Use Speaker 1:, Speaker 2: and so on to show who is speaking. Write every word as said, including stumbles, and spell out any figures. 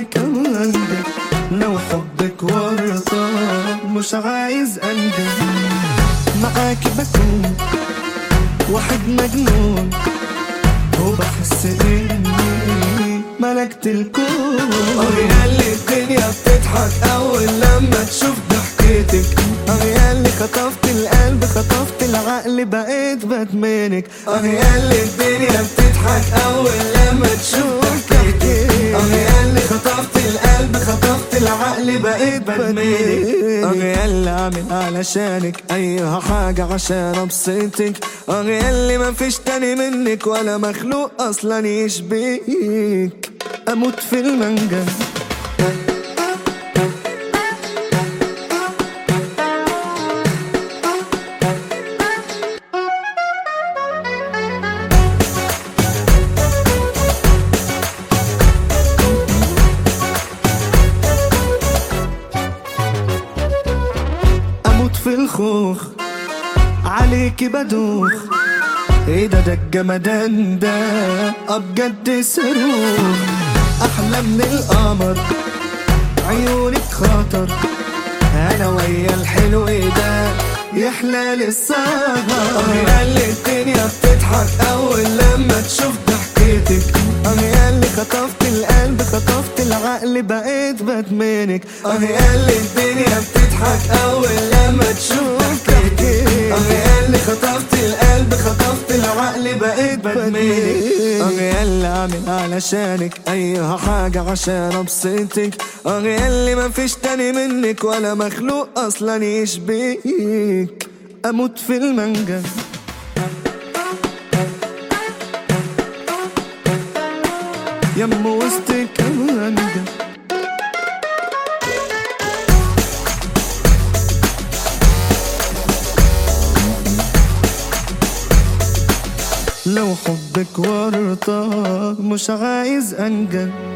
Speaker 1: كمان ده، لو حبك ورطة مش عايز أندم. معاكي بكون واحد مجنون، وبحس إني ملكت الكون.
Speaker 2: ياللي الدنيا بتضحك أول لما تشوف ضحكتك.
Speaker 1: ياللي خطفت القلب خطفت العقل بقيت بدمنك.
Speaker 2: ياللي الدنيا بتضحك أول لما تشوف ضحكتك. ياللي خطفت القلب خطفت العقل بقيت بدمنك.
Speaker 1: ياللي عامل علشانك أي حاجة عشان أبسطك. ياللي مفيش تاني منك ولا مخلوق أصلا يشبيك. أموت في المنجم في الخوخ عليكي بدوخ. ايه ده ده الجمدان ده بجد صاروخ. احلى من القمر عيونك خطر، انا ويا الحلو ده يحلى للسهر.
Speaker 2: ياللي الدنيا بتضحك اول لما تشوف ضحكتك.
Speaker 1: ياللي خطفت القلب خطفت العقل بقيت بدمنك.
Speaker 2: ياللي الدنيا بتضحك اول لما تشوف ضحكتك. ياللي خطفت القلب خطفت العقل بقيت بدمنك.
Speaker 1: ياللي عامل علشانك اي حاجة عشان ابسطك. ياللي مفيش تاني منك ولا مخلوق اصلا يشبيك. اموت في المنجم يم وسطك كمان ده. لو حبك ورطة مش عايز أنجم.